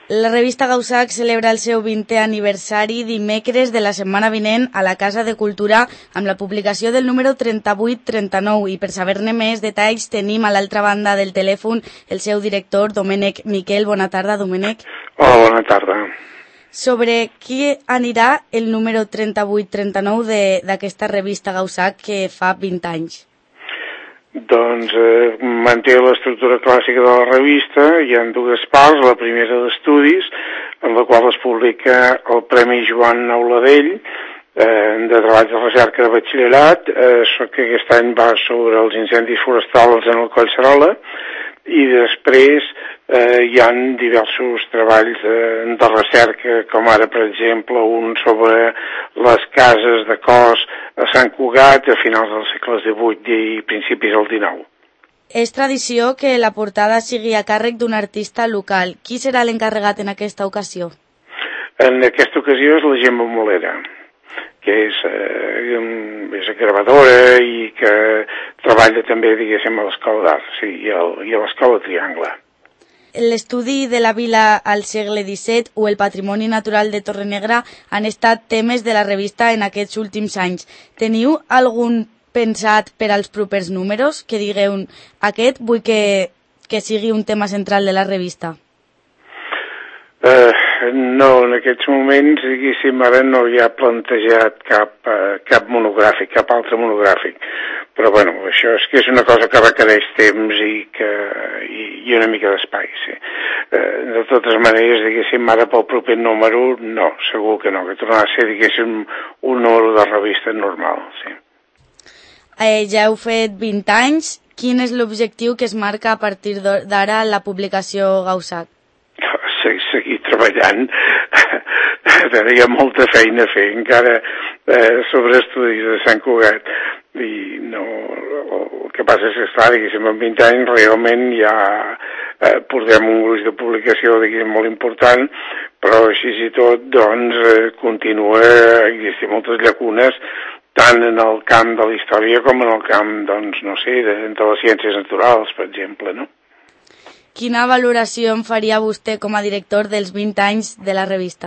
La revista Gaussac celebra el seu 20è aniversari dimecres de la setmana vinent a la Casa de Cultura amb la publicació del número 38-39 i per saber-ne més detalls tenim a l'altra banda del telèfon el seu director Domènec Miquel. Bona tarda, Domènec. Hola, bona tarda. Sobre qui anirà el número 38-39 d'aquesta revista Gaussac que fa 20 anys? Doncs manté l'estructura clàssica de la revista. Hi ha dues parts, la primera d'estudis, en la qual es publica el Premi Joan Auladell de treball de recerca de batxillerat, que aquest any va sobre els incendis forestals en el Coll Serola, i després hi ha diversos treballs de recerca, com ara, per exemple, un sobre les cases de cos a Sant Cugat a finals del segle XVIII i principis del XIX. És tradició que la portada sigui a càrrec d'un artista local. Qui serà l'encarregat en aquesta ocasió? En aquesta ocasió és la Gemma Molera, que és gravadora i que treballa també, diguéssim, a l'Escola d'Art, sí, i a l'Escola Triangle. L'estudi de la vila al segle XVII o el patrimoni natural de Torrenegra han estat temes de la revista en aquests últims anys. Teniu algun pensat per als propers números? Que digueu, aquest vull que sigui un tema central de la revista. No, en aquests moments, diguéssim, ara no hi ha plantejat cap monogràfic, cap altre monogràfic. Però, bueno, això és que és una cosa que requereix temps i una mica d'espai, sí. De totes maneres, diguéssim, ara pel proper número, no, segur que no, que tornarà a ser, diguéssim, un número de revista normal, sí. Ja heu fet 20 anys. Quin és l'objectiu que es marca a partir d'ara la publicació Gaussac? Seguir treballant. Hi ha molta feina a fer encara sobre estudis de Sant Cugat i no, el que passa és que està, diguéssim, en 20 anys realment ja portem un gruix de publicació, diguéssim, molt important, però així i tot, doncs, continua existint moltes llacunes tant en el camp de la història com en el camp, doncs, no sé, de les ciències naturals, per exemple, no? Quina valoració en faria vostè com a director dels 20 anys de la revista?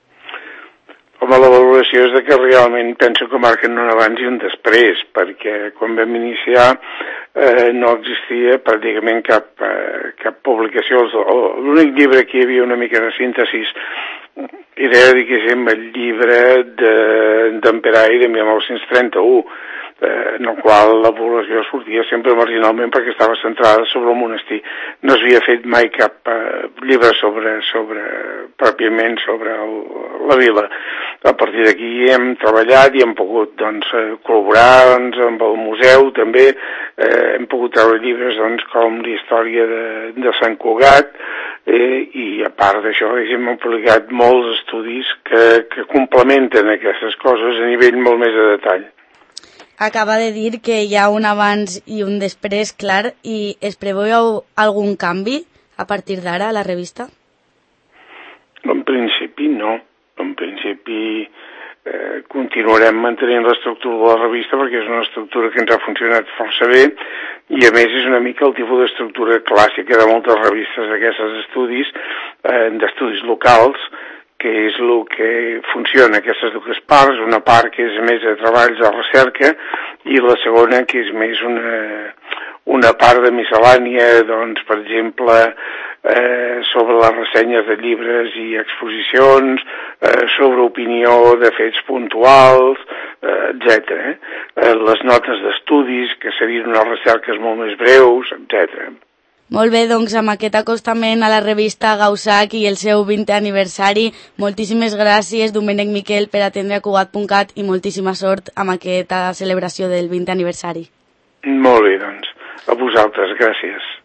Home, la valoració és que realment penso que marquen un abans i un després, perquè quan vam iniciar no existia pràcticament cap publicació. L'únic llibre que hi havia una mica de síntesis era, diguéssim, el llibre d'en Peray de 1931, en el qual la població sortia sempre marginalment perquè estava centrada sobre el monestir. No s'havia fet mai cap llibre pròpiament sobre la vila. A partir d'aquí hem treballat i hem pogut, doncs, col·laborar amb el museu també, hem pogut treure llibres, doncs, com la història de Sant Cugat, i a part d'això hem publicat molts estudis que complementen aquestes coses a nivell molt més de detall. Acaba de dir que hi ha un abans i un després, clar, i es preveu algun canvi a partir d'ara a la revista? En principi no. En principi continuarem mantenint l'estructura de la revista perquè és una estructura que ens ha funcionat força bé i a més és una mica el tipus d'estructura clàssica de moltes revistes d'aquests estudis, d'estudis locals, que és el que funciona, aquestes dues parts, una part que és més de treballs de recerca i la segona que és més una part de miscel·lània, doncs, per exemple, sobre les ressenyes de llibres i exposicions, sobre opinió de fets puntuals, etc. Les notes d'estudis, que serien unes recerques molt més breus, etc. Molt bé, doncs amb aquest acostament a la revista Gaussac i el seu 20è aniversari, moltíssimes gràcies, Domènec Miquel, per atendre a Cugat.cat i moltíssima sort amb aquesta celebració del 20è aniversari. Molt bé, doncs. A vosaltres, gràcies.